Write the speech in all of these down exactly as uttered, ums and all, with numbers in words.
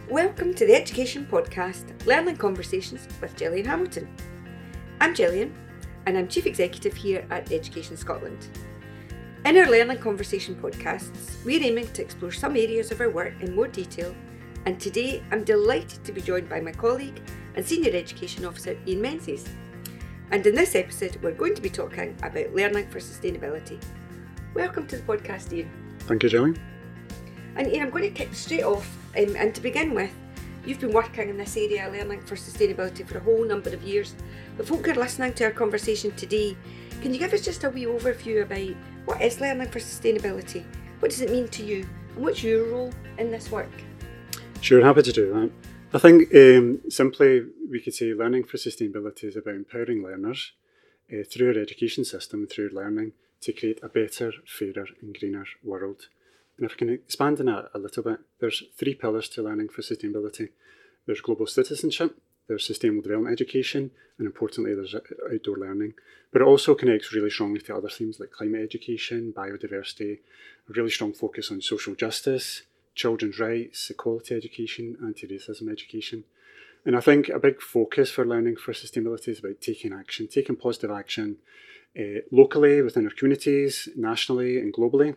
Welcome to the Education Podcast, Learning Conversations with Gillian Hamilton. I'm Gillian, and I'm Chief Executive here at Education Scotland. In our Learning Conversation podcasts, we're aiming to explore some areas of our work in more detail, and today I'm delighted to be joined by my colleague and Senior Education Officer Ian Menzies. And in this episode, we're going to be talking about learning for sustainability. Welcome to the podcast, Ian. Thank you, Gillian. And Ian, I'm going to kick straight off, um, and to begin with, you've been working in this area, learning for sustainability, for a whole number of years. But folk who are listening to our conversation today, can you give us just a wee overview about what is learning for sustainability? What does it mean to you? And what's your role in this work? Sure, happy to do that. I think um, simply we could say learning for sustainability is about empowering learners uh, through our education system, through learning, to create a better, fairer and greener world. And if I can expand on that a little bit, there's three pillars to learning for sustainability. There's global citizenship, there's sustainable development education, and importantly there's outdoor learning. But it also connects really strongly to other themes like climate education, biodiversity, a really strong focus on social justice, children's rights, equality education, anti-racism education. And I think a big focus for learning for sustainability is about taking action, taking positive action uh, locally, within our communities, nationally and globally.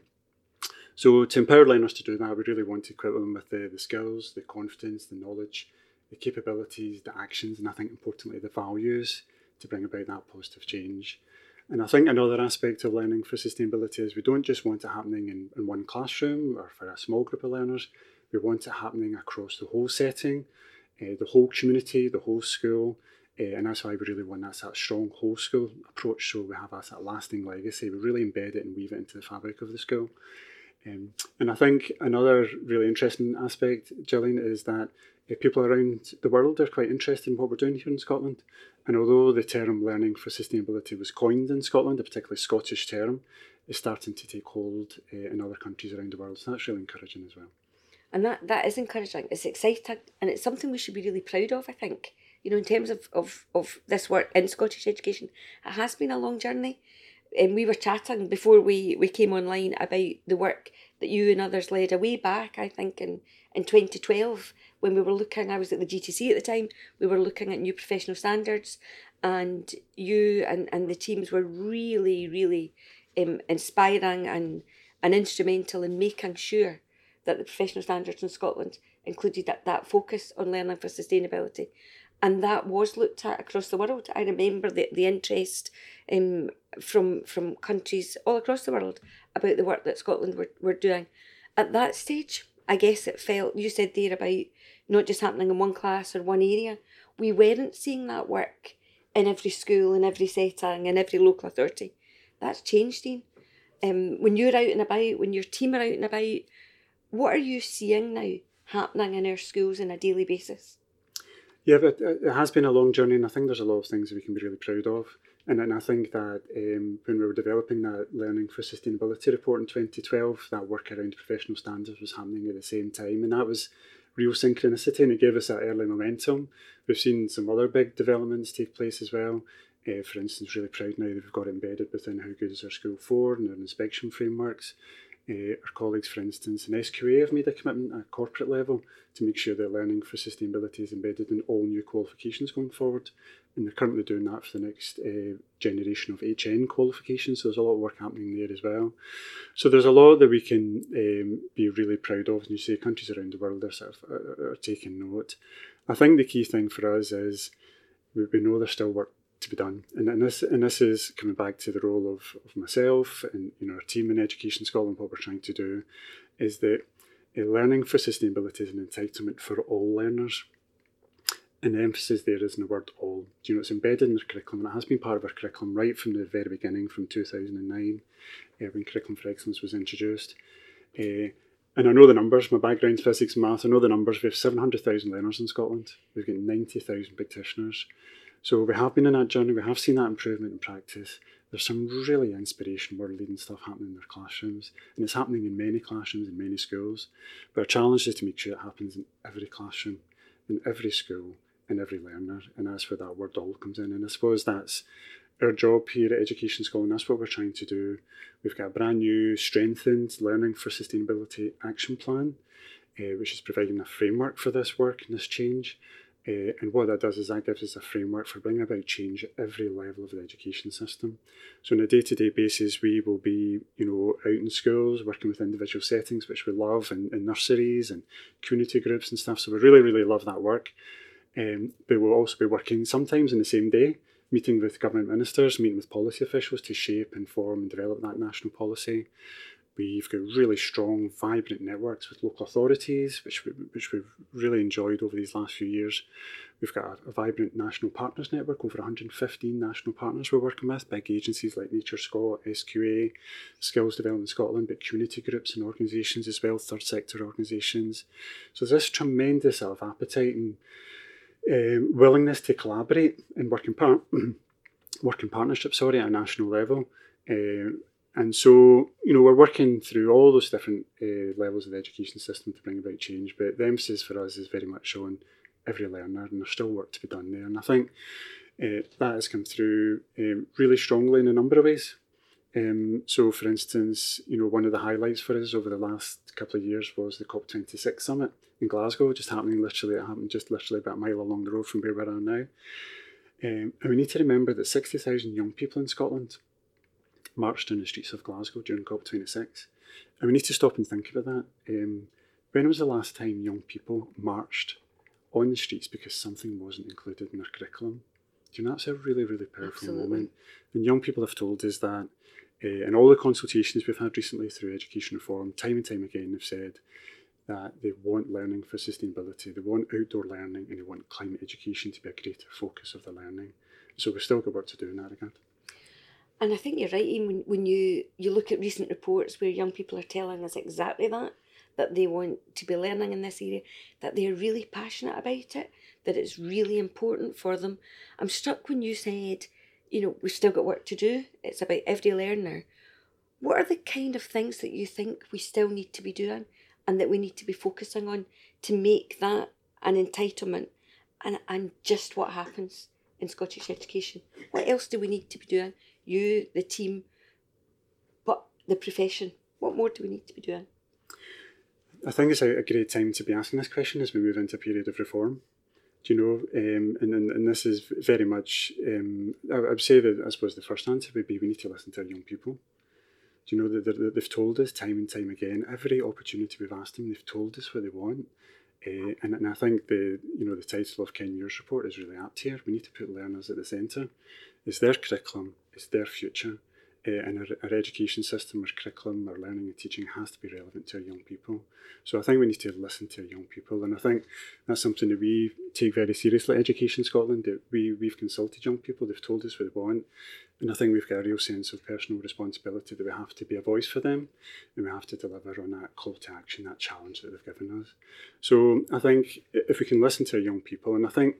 So to empower learners to do that, we really want to equip them with the, the skills, the confidence, the knowledge, the capabilities, the actions, and I think importantly the values to bring about that positive change. And I think another aspect of learning for sustainability is we don't just want it happening in, in one classroom or for a small group of learners. We want it happening across the whole setting, uh, the whole community, the whole school. Uh, and that's why we really want that's that strong whole school approach, so we have that, that lasting legacy. We really embed it and weave it into the fabric of the school. Um, and I think another really interesting aspect, Gillian, is that uh, people around the world are quite interested in what we're doing here in Scotland. And although the term learning for sustainability was coined in Scotland, a particularly Scottish term, is starting to take hold uh, in other countries around the world. So that's really encouraging as well. And that, that is encouraging. It's exciting, and it's something we should be really proud of, I think. You know, in terms of, of, of this work in Scottish education, it has been a long journey. And we were chatting before we, we came online about the work that you and others led way back, I think, in, in twenty twelve, when we were looking, I was at the G T C at the time, we were looking at new professional standards, and you and, and the teams were really, really um, inspiring and, and instrumental in making sure that the professional standards in Scotland included that, that focus on learning for sustainability. And that was looked at across the world. I remember the, the interest um, from from countries all across the world about the work that Scotland were, were doing. At that stage, I guess it felt, you said there about not just happening in one class or one area. We weren't seeing that work in every school, in every setting, in every local authority. That's changed, Ian. Um, when you're out and about, when your team are out and about, what are you seeing now happening in our schools on a daily basis? Yeah, but it has been a long journey, and I think there's a lot of things that we can be really proud of. And, and I think that um, when we were developing that Learning for Sustainability report in twenty twelve, that work around professional standards was happening at the same time, and that was real synchronicity, and it gave us that early momentum. We've seen some other big developments take place as well. Uh, for instance, really proud now that we've got it embedded within How Good Is Our School for and our inspection frameworks. Uh, our colleagues, for instance, in S Q A have made a commitment at a corporate level to make sure that learning for sustainability is embedded in all new qualifications going forward. And they're currently doing that for the next uh, generation of H N qualifications, so there's a lot of work happening there as well. So there's a lot that we can um, be really proud of, and you say countries around the world are, sort of, are, are taking note. I think the key thing for us is we, we know there's still work to be done, and, and this and this is coming back to the role of, of myself and you know our team in Education Scotland. What we're trying to do is that uh, learning for sustainability is an entitlement for all learners, and the emphasis there is in the word all. You know, it's embedded in the curriculum, and it has been part of our curriculum right from the very beginning, from two thousand nine, uh, when Curriculum for Excellence was introduced. Uh, and I know the numbers. My background's physics and maths. I know the numbers. We have seven hundred thousand learners in Scotland. We've got ninety thousand practitioners. So we have been on that journey, we have seen that improvement in practice. There's some really inspirational, world-leading stuff happening in their classrooms, and it's happening in many classrooms, in many schools. But our challenge is to make sure it happens in every classroom, in every school, in every learner, and that's where that word all comes in. And I suppose that's our job here at Education Scotland. That's what we're trying to do. We've got a brand new, strengthened Learning for Sustainability action plan. uh, which is providing a framework for this work and this change. Uh, and what that does is that gives us a framework for bringing about change at every level of the education system. So on a day-to-day basis, we will be, you know, out in schools, working with individual settings, which we love, and, and nurseries and community groups and stuff. So we really, really love that work. Um, but we'll also be working sometimes in the same day, meeting with government ministers, meeting with policy officials to shape, inform and develop that national policy. We've got really strong, vibrant networks with local authorities, which, we, which we've really enjoyed over these last few years. We've got a, a vibrant national partners network, over one hundred fifteen national partners we're working with, big agencies like Nature Scot, S Q A, Skills Development Scotland, but community groups and organisations as well, third sector organisations. So there's this tremendous sort of appetite and um, willingness to collaborate and work in, par- work in partnership sorry, at a national level. Uh, And so, you know, we're working through all those different uh, levels of the education system to bring about change, but the emphasis for us is very much on every learner, and there's still work to be done there. And I think uh, that has come through um, really strongly in a number of ways. Um, so, for instance, you know, one of the highlights for us over the last couple of years was the COP twenty-six summit in Glasgow, just happening literally, it happened just literally about a mile along the road from where we are now. Um, and we need to remember that sixty thousand young people in Scotland marched in the streets of Glasgow during COP twenty-six. And we need to stop and think about that. Um, when was the last time young people marched on the streets because something wasn't included in their curriculum? Do you know, that's a really, really powerful Absolutely. moment. And young people have told us that, uh, in all the consultations we've had recently through education reform, time and time again they've said that they want learning for sustainability, they want outdoor learning, and they want climate education to be a greater focus of the learning. So we've still got work to do in that regard. And I think you're right, Ian, when, when you, you look at recent reports where young people are telling us exactly that, that they want to be learning in this area, that they're really passionate about it, that it's really important for them. I'm struck when you said, you know, we've still got work to do, it's about every learner. What are the kind of things that you think we still need to be doing and that we need to be focusing on to make that an entitlement and, and just what happens in Scottish education? What else do we need to be doing? You, the team, but the profession. What more do we need to be doing? I think it's a, a great time to be asking this question as we move into a period of reform. Do you know, um, and, and and this is very much, um, I, I would say that I suppose the first answer would be we need to listen to our young people. Do you know that, that they've told us time and time again, every opportunity we've asked them, they've told us what they want. Uh, and, and I think the you know the title of Ken Muir's report is really apt here. We need to put learners at the centre. It's their curriculum, it's their future, uh, and our, our education system, our curriculum, our learning and teaching has to be relevant to our young people. So I think we need to listen to our young people, and I think that's something that we take very seriously at Education Scotland. That we, we've consulted young people, they've told us what they want, and I think we've got a real sense of personal responsibility that we have to be a voice for them, and we have to deliver on that call to action, that challenge that they've given us. So I think if we can listen to our young people, and I think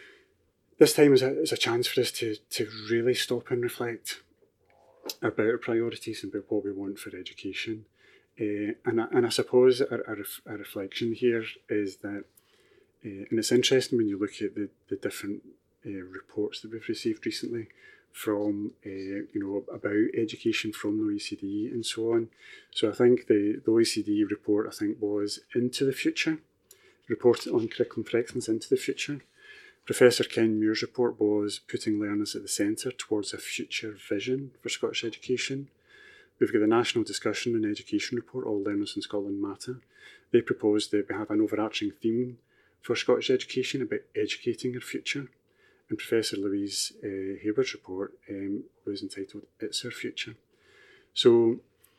this time is a, is a chance for us to, to really stop and reflect about our priorities and about what we want for education. Uh, and, I, and I suppose our, our, our reflection here is that, uh, and it's interesting when you look at the, the different uh, reports that we've received recently from, uh, you know, about education from the O E C D and so on. So I think the, the O E C D report, I think, was Into the Future, report on curriculum for excellence into the future. Professor Ken Muir's report was Putting Learners at the Centre towards a future vision for Scottish education. We've got the National Discussion and Education Report, All Learners in Scotland Matter. They proposed that we have an overarching theme for Scottish education about educating our future. And Professor Louise uh, Hayward's report um, was entitled It's Our Future. So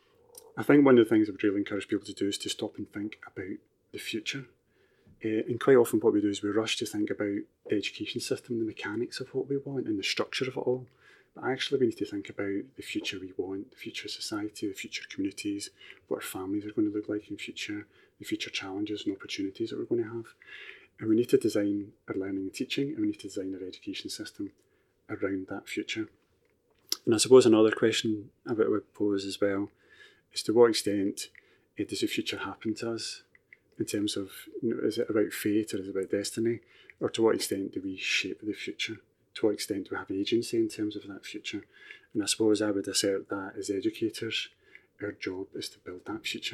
I think one of the things I would really encourage people to do is to stop and think about the future. Uh, and quite often what we do is we rush to think about the education system, the mechanics of what we want and the structure of it all. But actually we need to think about the future we want, the future society, the future communities, what our families are going to look like in future, the future challenges and opportunities that we're going to have. And we need to design our learning and teaching, and we need to design our education system around that future. And I suppose another question I would pose as well is to what extent uh, does the future happen to us? In terms of, you know, is it about fate or is it about destiny? Or to what extent do we shape the future? To what extent do we have agency in terms of that future? And I suppose I would assert that as educators, our job is to build that future.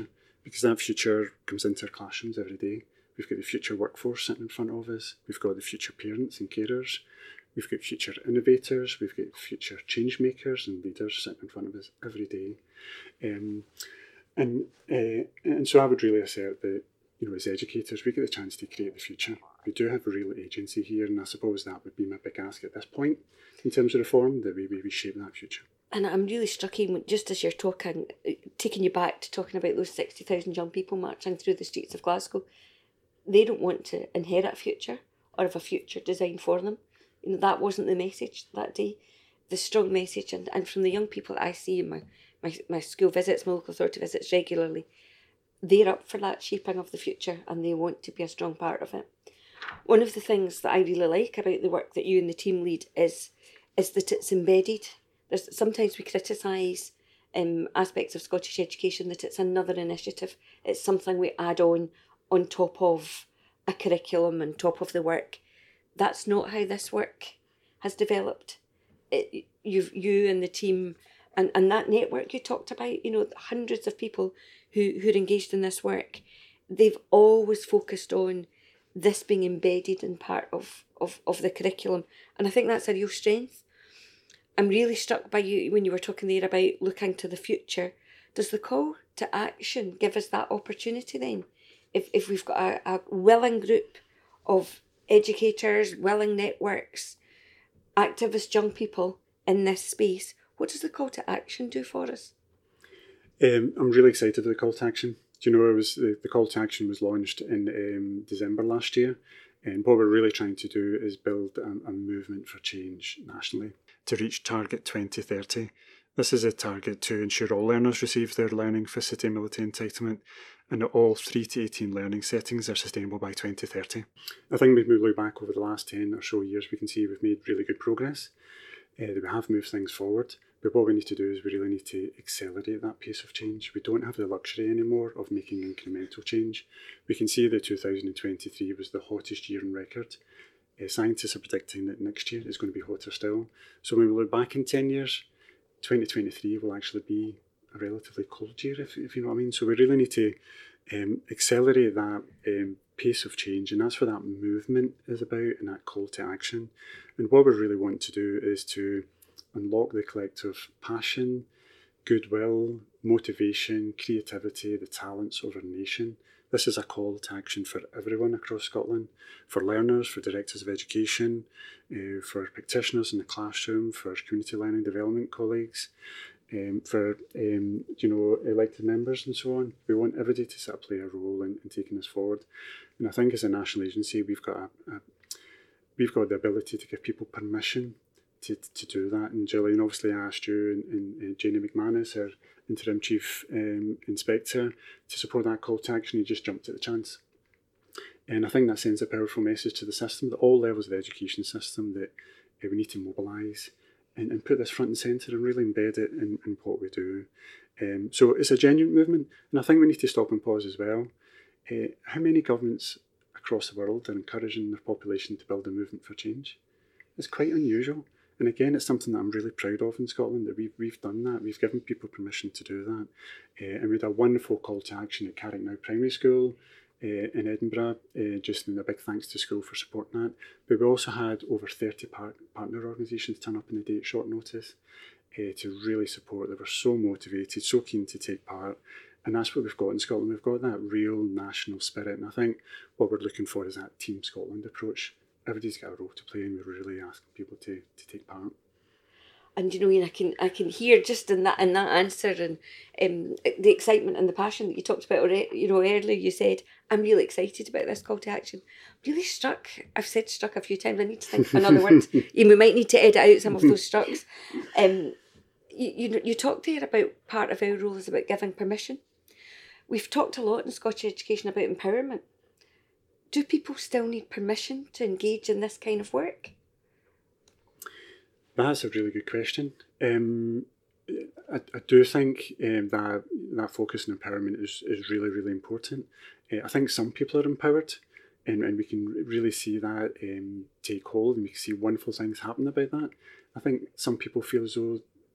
because that future comes into our classrooms every day. We've got the future workforce sitting in front of us. We've got the future parents and carers. We've got future innovators. We've got future change makers and leaders sitting in front of us every day. Um, and uh, and so I would really assert that, you know, as educators, we get the chance to create the future. We do have a real agency here, and I suppose that would be my big ask at this point in terms of reform, that we, we shape that future. And I'm really struck in, just as you're talking, taking you back to talking about those sixty thousand young people marching through the streets of Glasgow. They don't want to inherit a future or have a future designed for them. You know, that wasn't the message that day. The strong message, and, and from the young people that I see in my, my, my school visits, my local authority visits regularly, they're up for that shaping of the future and they want to be a strong part of it. One of the things that I really like about the work that you and the team lead is, is that it's embedded. There's, sometimes we criticise um, aspects of Scottish education, that it's another initiative. It's something we add on on top of a curriculum and top of the work. That's not how this work has developed. It, you've, you and the team and, and that network you talked about, you know, hundreds of people who, who are engaged in this work, they've always focused on this being embedded in part of, of, of the curriculum. And I think that's a real strength. I'm really struck by you when you were talking there about looking to the future. Does the call to action give us that opportunity then? If if we've got a, a willing group of educators, willing networks, activist young people in this space, what does the call to action do for us? Um, I'm really excited for the call to action. Do you know, it was the, the call to action was launched in um, December last year, and what we're really trying to do is build a, a movement for change nationally to reach Target twenty thirty. This is a target to ensure all learners receive their learning for sustainability entitlement, and that all three to eighteen learning settings are sustainable by twenty thirty. I think if we look back over the last ten or so years, we can see we've made really good progress. Uh, we have moved things forward, but what we need to do is we really need to accelerate that pace of change. We don't have the luxury anymore of making incremental change. We can see that two thousand twenty-three was the hottest year on record. Uh, scientists are predicting that next year is going to be hotter still. So when we look back in ten years, twenty twenty-three will actually be a relatively cold year, if, if you know what I mean. So we really need to um, accelerate that um, pace of change, and that's what that movement is about, and that call to action. And what we really want to do is to unlock the collective passion, goodwill, motivation, creativity, the talents of our nation. This is a call to action for everyone across Scotland, for learners, for directors of education, uh, for practitioners in the classroom, for community learning development colleagues, um, for um, you know, elected members and so on. We want everybody to sort of play a role in, in taking this forward. And I think as a national agency, we've got a, a we've got the ability to give people permission to, to do that. And Gillian, obviously I asked you and, and, and Janie McManus, our interim chief um, inspector, to support that call to action. You just jumped at the chance. And I think that sends a powerful message to the system, that all levels of the education system, that uh, we need to mobilise and, and put this front and centre and really embed it in, in what we do. Um, so it's a genuine movement, and I think we need to stop and pause as well. Uh, how many governments across the world are encouraging their population to build a movement for change? It's quite unusual. And again, it's something that I'm really proud of in Scotland, that we've, we've done that. We've given people permission to do that. Uh, and we had a wonderful call to action at Carricknow Primary School uh, in Edinburgh, uh, just in a big thanks to school for supporting that. But we also had over thirty par- partner organisations turn up in the day at short notice uh, to really support. They were so motivated, so keen to take part. And that's what we've got in Scotland. We've got that real national spirit. And I think what we're looking for is that Team Scotland approach. Everybody's got a role to play, and we're really asking people to, to take part. And you know, Ian, I can I can hear just in that in that answer and um, the excitement and the passion that you talked about. You know, earlier you said, "I'm really excited about this call to action." Really struck. I've said struck a few times. I need to think of another word. We might need to edit out some of those strucks. Um, you, you you talked there about part of our role is about giving permission. We've talked a lot in Scottish education about empowerment. Do people still need permission to engage in this kind of work? That's a really good question. Um, I, I do think um, that that focus on empowerment is, is really, really important. Uh, I think some people are empowered, and, and we can really see that um, take hold, and we can see wonderful things happen about that. I think some people feel as though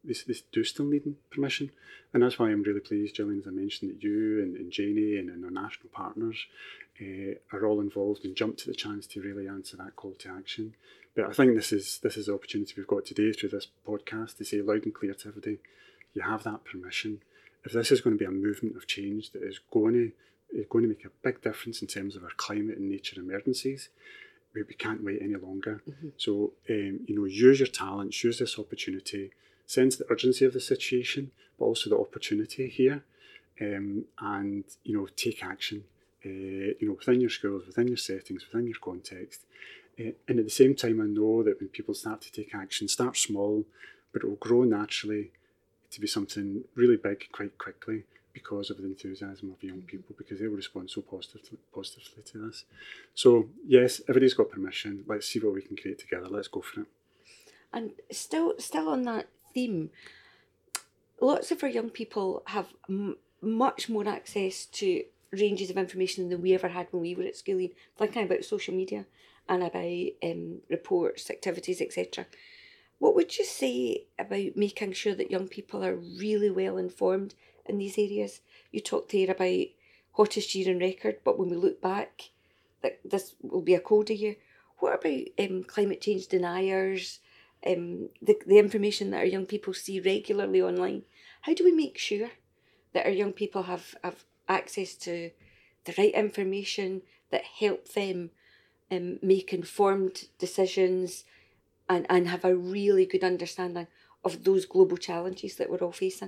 they, they do still need permission. And that's why I'm really pleased, Gillian, as I mentioned, that you and, and Janie and, and our national partners uh, are all involved and jumped at the chance to really answer that call to action. But I think this is this is the opportunity we've got today through this podcast to say loud and clear to everybody, you have that permission. If this is going to be a movement of change that is going to, is going to make a big difference in terms of our climate and nature emergencies, we, we can't wait any longer. Mm-hmm. So, um, you know, use your talents, use this opportunity, sense the urgency of the situation, but also the opportunity here, um, and, you know, take action, uh, you know, within your schools, within your settings, within your context. Uh, and at the same time, I know that when people start to take action, start small, but it will grow naturally to be something really big quite quickly because of the enthusiasm of young people, because they will respond so positively, positively to this. So, yes, everybody's got permission. Let's see what we can create together. Let's go for it. And still, still on that theme, lots of our young people have m- much more access to ranges of information than we ever had when we were at schooling. Thinking about social media and about um, reports, activities, et cetera. What would you say about making sure that young people are really well informed in these areas? You talked there about hottest year on record, but when we look back, that this will be a colder year. What about um, climate change deniers, um, the, the information that our young people see regularly online? How do we make sure that our young people have, have access to the right information that help them um, make informed decisions and, and have a really good understanding of those global challenges that we're all facing?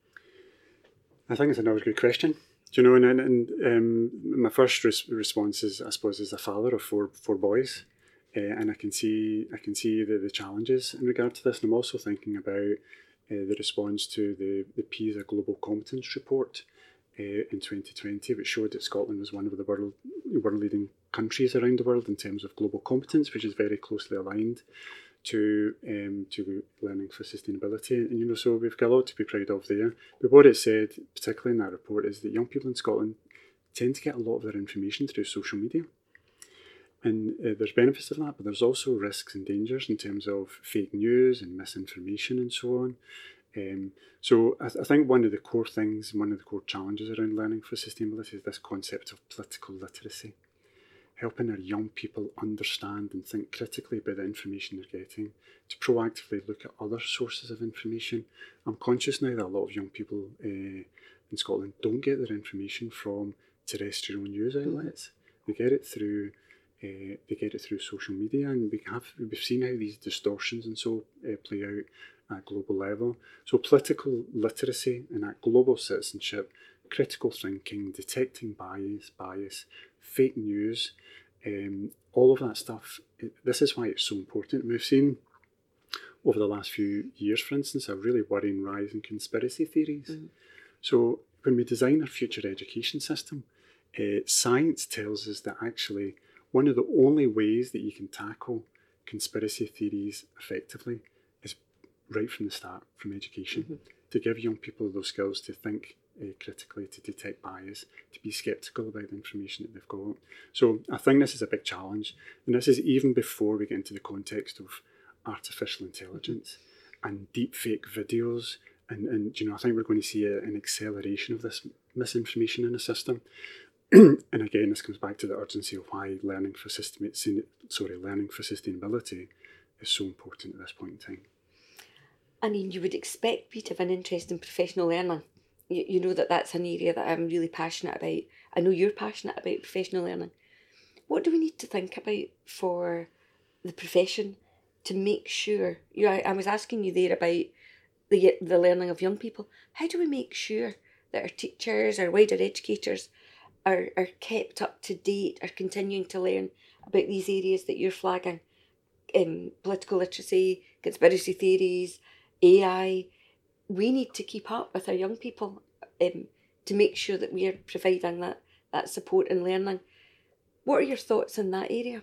I think it's another good question. Do you know, and, and um, my first res- response is, I suppose, as a father of four four boys, uh, and I can see I can see the, the challenges in regard to this. And I'm also thinking about uh, the response to the, the PISA Global Competence Report uh, in twenty twenty, which showed that Scotland was one of the world world leading countries around the world in terms of global competence, which is very closely aligned to um, to learning for sustainability. And, you know, so we've got a lot to be proud of there. But what it said, particularly in that report, is that young people in Scotland tend to get a lot of their information through social media. And uh, there's benefits of that, but there's also risks and dangers in terms of fake news and misinformation and so on. Um, so I, th- I think one of the core things, one of the core challenges around learning for sustainability is this concept of political literacy. Helping our young people understand and think critically about the information they're getting, to proactively look at other sources of information. I'm conscious now that a lot of young people uh, in Scotland don't get their information from terrestrial news outlets. Mm-hmm. They get it through uh, they get it through social media, and we have we've seen how these distortions and so uh, play out at global level. So political literacy and that global citizenship, critical thinking, detecting bias, bias, fake news, um, all of that stuff. It, this is why it's so important. We've seen over the last few years, for instance, a really worrying rise in conspiracy theories. Mm. So when we design our future education system, uh, science tells us that actually one of the only ways that you can tackle conspiracy theories effectively is right from the start, from education, mm-hmm. to give young people those skills to think Uh, critically, to detect bias, to be sceptical about the information that they've got. So I think this is a big challenge, and this is even before we get into the context of artificial intelligence and deep fake videos, and, and you know, I think we're going to see a, an acceleration of this misinformation in the system. And again, this comes back to the urgency of why learning for system, sorry, learning for sustainability is so important at this point in time. I mean, you would expect me to have an interest in professional learning. You, you know that that's an area that I'm really passionate about. I know you're passionate about professional learning. What do we need to think about for the profession to make sure, you know, I, I was asking you there about the the learning of young people. How do we make sure that our teachers, our wider educators are, are kept up to date, are continuing to learn about these areas that you're flagging? Um, political literacy, conspiracy theories, A I. We need to keep up with our young people um, to make sure that we are providing that, that support and learning. What are your thoughts in that area?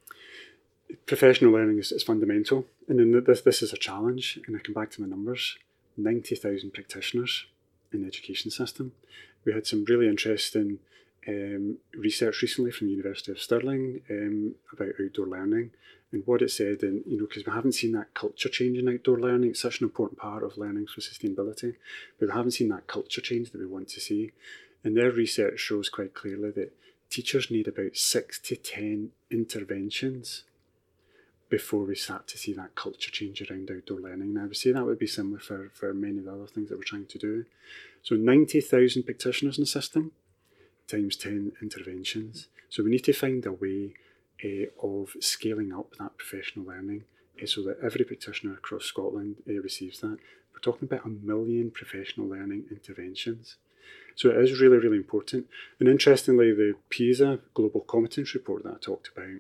Professional learning is, is fundamental, and then this this is a challenge. And I come back to my numbers: ninety thousand practitioners in the education system. We had some really interesting um, research recently from the University of Stirling um, about outdoor learning, And what it said, and you know, because we haven't seen that culture change in outdoor learning, it's such an important part of learning for sustainability, but we haven't seen that culture change that we want to see. And their research shows quite clearly that teachers need about six to ten interventions before we start to see that culture change around outdoor learning. Now, I would say that would be similar for, for many of the other things that we're trying to do. So ninety thousand practitioners in the system times ten interventions. So we need to find a way uh, of scaling up that professional learning uh, so that every practitioner across Scotland uh, receives that. We're talking about a million professional learning interventions. So it is really, really important. And interestingly, the PISA Global Competence Report that I talked about,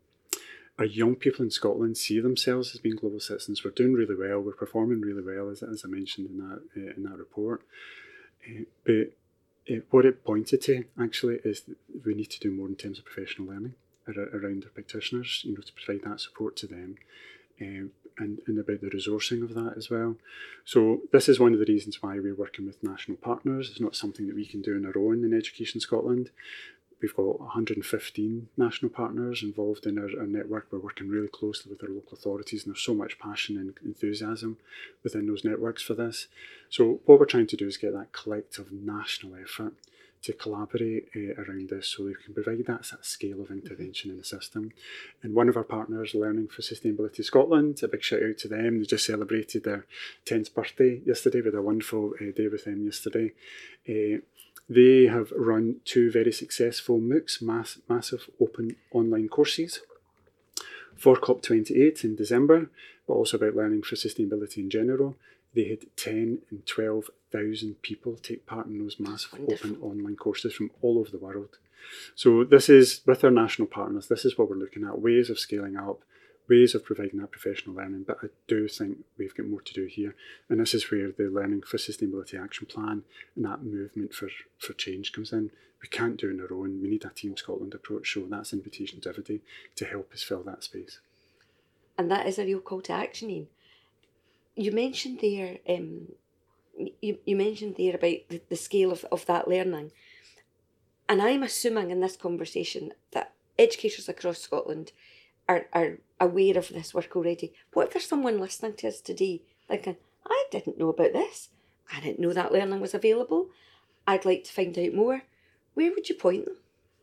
our young people in Scotland see themselves as being global citizens. We're doing really well. We're performing really well, as, as I mentioned in that uh, in that report. Uh, but uh, what it pointed to actually is that we need to do more in terms of professional learning ar- around our practitioners. You know, to provide that support to them, uh, and and about the resourcing of that as well. So this is one of the reasons why we're working with national partners. It's not something that we can do on our own in Education Scotland. We've got one hundred fifteen national partners involved in our, our network. We're working really closely with our local authorities, and there's so much passion and enthusiasm within those networks for this. So what we're trying to do is get that collective national effort to collaborate uh, around this so we can provide that, that scale of intervention in the system. And one of our partners, Learning for Sustainability Scotland, a big shout out to them. They just celebrated their tenth birthday yesterday. We had a wonderful uh, day with them yesterday. Uh, They have run two very successful MOOCs, mass, massive open online courses, for COP twenty-eight in December, but also about learning for sustainability in general. They had ten and twelve thousand people take part in those massive open online courses from all over the world. So this is, with our national partners, this is what we're looking at, ways of scaling up, ways of providing that professional learning, but I do think we've got more to do here. And this is where the Learning for Sustainability Action Plan and that movement for, for change comes in. We can't do it on our own. We need a Team Scotland approach, so that's an invitation to everybody to help us fill that space. And that is a real call to action, Ian. You mentioned there, um, you, you mentioned there about the, the scale of, of that learning. And I'm assuming in this conversation that educators across Scotland are, are aware of this work already. What if there's someone listening to us today thinking, I didn't know about this. I didn't know that learning was available. I'd like to find out more. Where would you point them?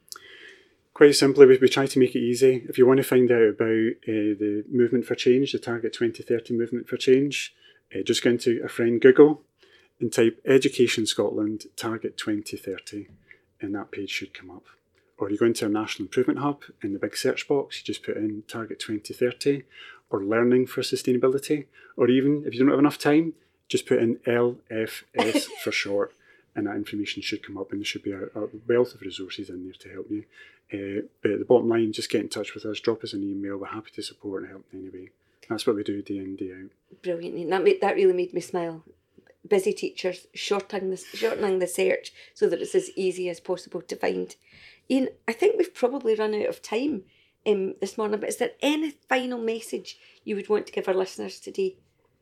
Quite simply, we, we try to make it easy. If you want to find out about uh, the Movement for Change, the Target twenty thirty Movement for Change, uh, just go into a friend Google and type Education Scotland Target twenty thirty, and that page should come up. Or you go into our National Improvement Hub, in the big search box, you just put in Target twenty thirty, or Learning for Sustainability, or even, if you don't have enough time, just put in L F S for short, and that information should come up, and there should be a, a wealth of resources in there to help you. Uh, but the bottom line, just get in touch with us, drop us an email, we're happy to support and help in any way. That's what we do day in, day out. Brilliant. That made, that really made me smile. Busy teachers shortening the, shortening the search so that it's as easy as possible to find. Ian, I think we've probably run out of time um, this morning, but is there any final message you would want to give our listeners today?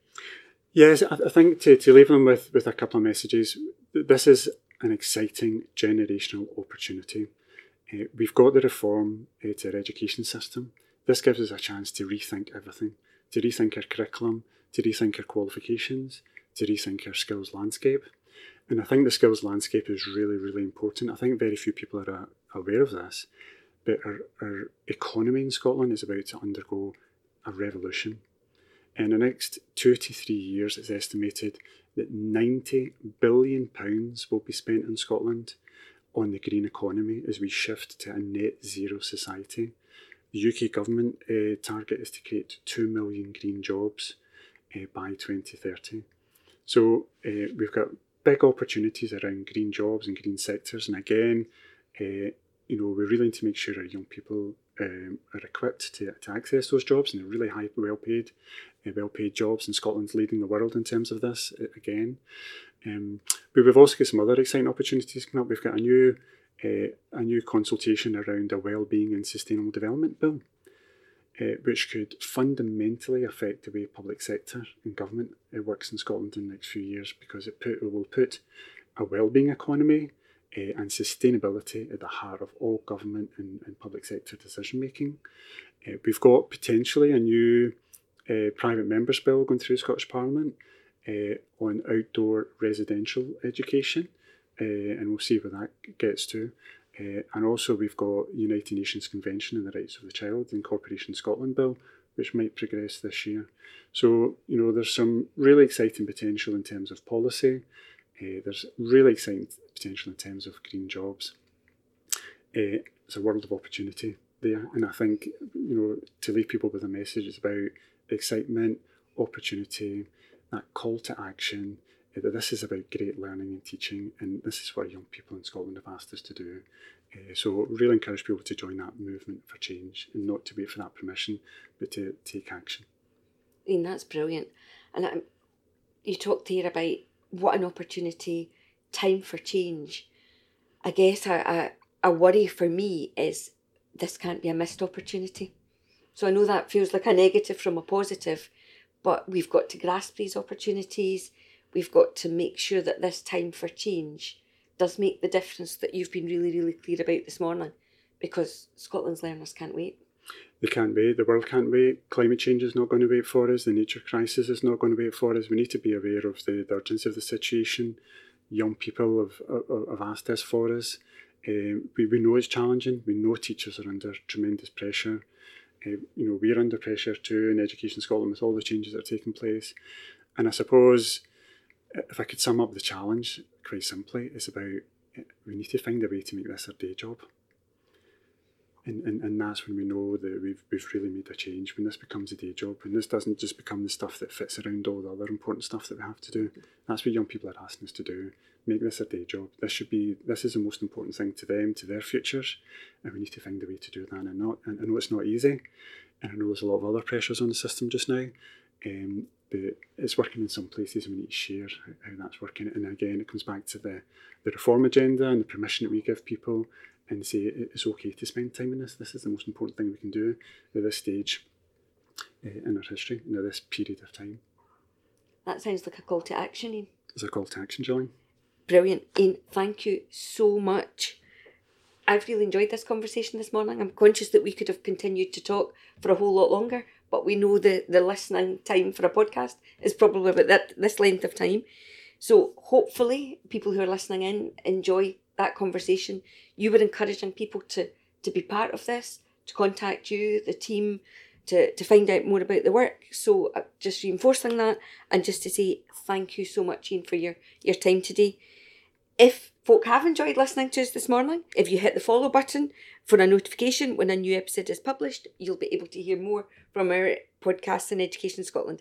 Yes, I, I think to, to leave them with, with a couple of messages. This is an exciting generational opportunity. Uh, we've got the reform uh, to our education system. This gives us a chance to rethink everything, to rethink our curriculum, to rethink our qualifications, to rethink our skills landscape. And I think the skills landscape is really, really important. I think very few people are uh, aware of this, but our, our economy in Scotland is about to undergo a revolution. In the next two to three years, it's estimated that ninety billion pounds will be spent in Scotland on the green economy as we shift to a net zero society. The U K government uh, target is to create two million green jobs uh, by twenty thirty. So uh, we've got big opportunities around green jobs and green sectors. And again, uh, you know, we really need to make sure our young people um, are equipped to, to access those jobs, and they're really high, well-paid, uh, well-paid jobs. And Scotland's leading the world in terms of this uh, again. Um, but we've also got some other exciting opportunities coming up. We've got a new uh, a new consultation around a wellbeing and sustainable development bill, uh, which could fundamentally affect the way public sector and government uh, works in Scotland in the next few years, because it, put, it will put a wellbeing economy uh, and sustainability at the heart of all government and, and public sector decision making. Uh, we've got potentially a new uh, private members bill going through Scottish Parliament uh, on outdoor residential education, uh, and we'll see where that gets to. Uh, and also we've got United Nations Convention on the Rights of the Child Incorporation Scotland Bill, which might progress this year. So, you know, there's some really exciting potential in terms of policy. Uh, there's really exciting potential in terms of green jobs. Uh, it's a world of opportunity there. And I think, you know, to leave people with a message, it's about excitement, opportunity, that call to action, uh, that this is about great learning and teaching, and this is what young people in Scotland have asked us to do. Uh, so really encourage people to join that movement for change and not to wait for that permission, but to take action. Ian, that's brilliant. And um, you talked here about what an opportunity, time for change. I guess a, a, a worry for me is this can't be a missed opportunity. So I know that feels like a negative from a positive, but we've got to grasp these opportunities. We've got to make sure that this time for change does make the difference that you've been really, really clear about this morning, because Scotland's learners can't wait. They can't wait. The world can't wait. Climate change is not going to wait for us. The nature crisis is not going to wait for us. We need to be aware of the, the urgency of the situation. Young people have, have, have asked this for us. Um, we, we know it's challenging. We know teachers are under tremendous pressure. Uh, you know, we're under pressure too in Education Scotland with all the changes that are taking place. And I suppose if I could sum up the challenge quite simply, it's about we need to find a way to make this our day job. And, and and that's when we know that we've we've really made a change, when this becomes a day job, when this doesn't just become the stuff that fits around all the other important stuff that we have to do. That's what young people are asking us to do. Make this a day job. This should be this is the most important thing to them, to their futures, and we need to find a way to do that. And not and I know it's not easy, and I know there's a lot of other pressures on the system just now. Um, but it's working in some places, and we need to share how, how that's working. And again, it comes back to the, the reform agenda and the permission that we give people, and say it's okay to spend time in this. This is the most important thing we can do at this stage uh, in our history, and at this period of time. That sounds like a call to action, Ian. It's a call to action, Gillian. Brilliant. Ian, thank you so much. I've really enjoyed this conversation this morning. I'm conscious that we could have continued to talk for a whole lot longer, but we know the, the listening time for a podcast is probably about that this length of time. So hopefully people who are listening in enjoy that conversation. You were encouraging people to, to be part of this, to contact you, the team, to, to find out more about the work. So uh, just reinforcing that, and just to say thank you so much, Ian, for your, your time today. If folk have enjoyed listening to us this morning, if you hit the follow button for a notification when a new episode is published, you'll be able to hear more from our podcasts in Education Scotland.